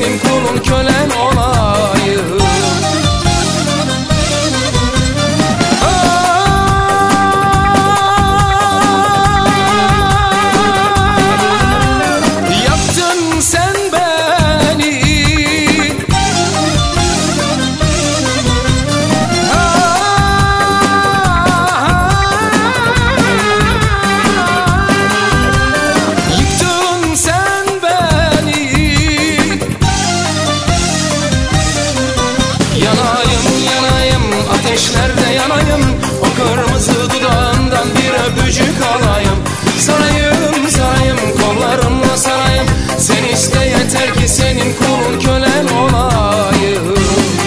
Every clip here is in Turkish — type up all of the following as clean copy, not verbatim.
senin kulun kölen olayım. Yaktın sen beni, yıktın sen beni. Yanayım yanayım, ateşlerde yanayım, o kırmızı dudağından bir öpücük alayım. Sarayım sarayım, kollarımla sarayım, sen iste yeter ki senin kulun kölen olayım.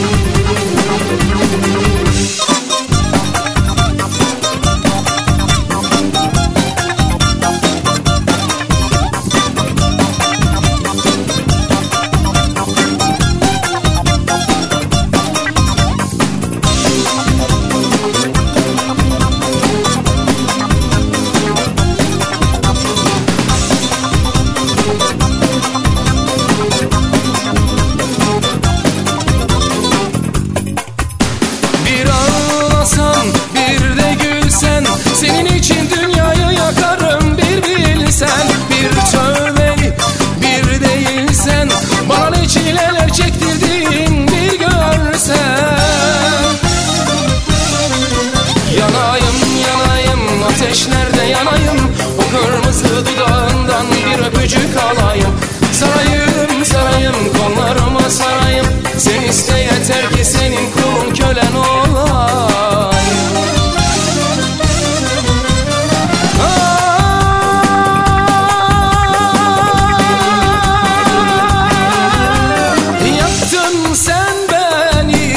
Bir de gülsen, senin için dünyayı yakarım bir bilsen. Bir tövbe bir değilsen, bana ne çileler çektirdin bir görsen. Yanayım yanayım, ateşlerde yanayım, o kırmızı dudağından bir öpücük alayım. Sarayım sarayım, kollarıma sarayım, sen iste yeter ki senin kulun kölen olayım. Yaktın sen beni,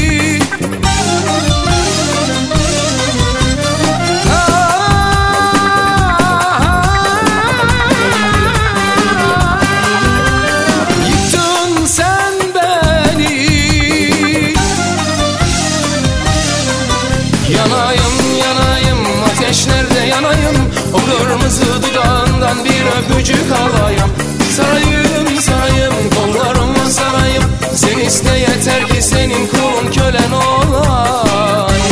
yıktın sen beni. Yanayım yanayım, ateşlerde yanayım, o kırmızı dudağından bir öpücük alayım. Sarayım sarayım, kollarıma sarayım, sen iste yeter ki senin kulun kölen olayım.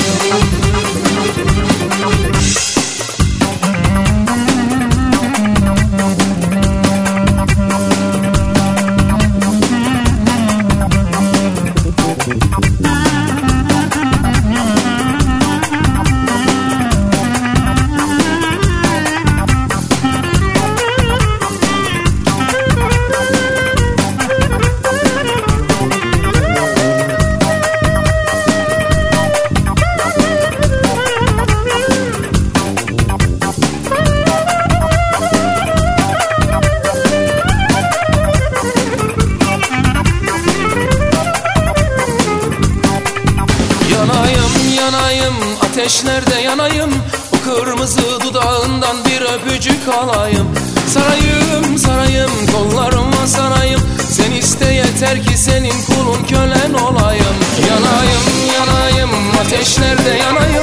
Yanayım yanayım, ateşlerde yanayım, o kırmızı dudağından bir öpücük alayım. Sarayım sarayım, kollarıma sarayım, sen iste yeter ki senin kulun kölen olayım. Yanayım yanayım, ateşlerde yanayım,